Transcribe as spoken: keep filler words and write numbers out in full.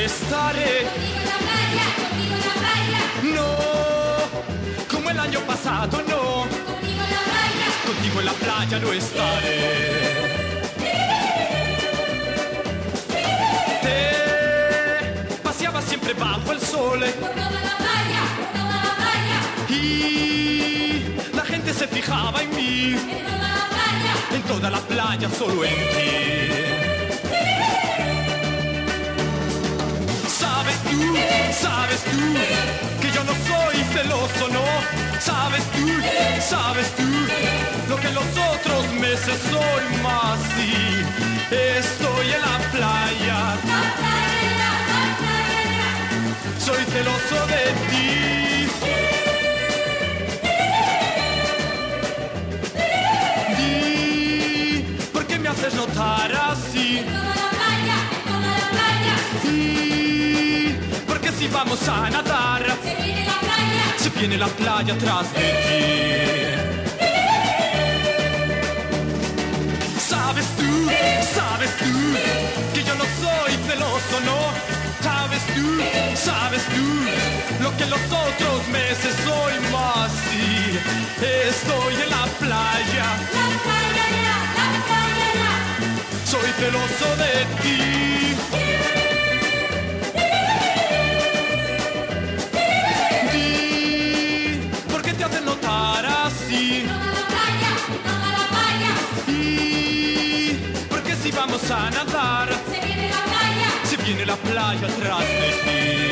estaré. Contigo en la playa, contigo en la playa. No, como el año pasado, no. Contigo en la playa. Contigo en la playa no estaré. Te paseabas siempre bajo el sol Por toda la playa, por toda la playa. y la gente se fijaba en mí. En toda la playa. En toda la playa, solo en ti. Sabes tú, sabes tú, que yo no soy celoso, no. Sabes tú, sabes tú, lo que en los otros meses soy más. Sí, estoy en la playa, La playa, la playa. soy celoso de ti. Di, ¿por qué me haces notar así? En toda la playa, en toda la playa. Y porque si vamos a nadar, Se viene la playa. se viene la playa atrás de ti. Sabes tú, sabes tú, que yo no soy celoso, no. Sabes tú, sabes tú, lo que en los otros meses soy más. Sí, estoy en la playa, La playa, la, la playa, la. soy celoso de ti. Di, ¿por qué te hacen notar así? En toda la playa, en toda la playa. Y porque si vamos a nadar, Se viene la playa. se viene la playa atrás de ti.